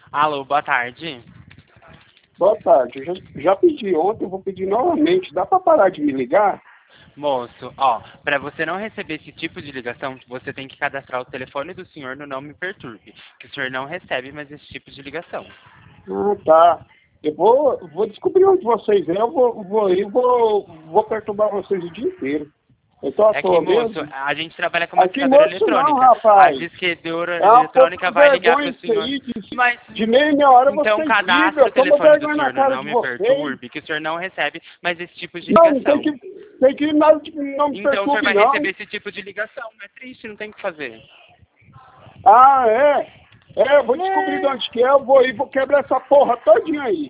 Alô, boa tarde. Boa tarde. Eu já pedi ontem, eu vou pedir novamente. Dá para parar de me ligar? Moço, ó, para você não receber esse tipo de ligação, você tem que cadastrar o telefone do senhor no Não Me Perturbe, que o senhor não recebe mais esse tipo de ligação. Ah, tá. Eu vou descobrir onde vocês é. Eu vou perturbar vocês o dia inteiro. Eu tô à É que, toa moço, mesmo? a gente trabalha com uma Aqui, discadora moço, não, eletrônica. A rapaz. disquedora É uma pouca eletrônica vai ligar vergonha pro isso senhor. aí. Mas, De meia em meia hora então vocês cadastre ligam. o Toma telefone do vergonha na senhor no cara Não de Me vocês. Perturbe, que o senhor não recebe mais esse tipo de Não, tem ligação. que, tem que nada de não me Então o senhor perturbe, vai não. receber esse tipo de ligação. É triste, não tem o que fazer. Ah, é? É, eu vou descobrir de É. onde que é. Eu vou ir, vou quebrar essa porra todinha aí.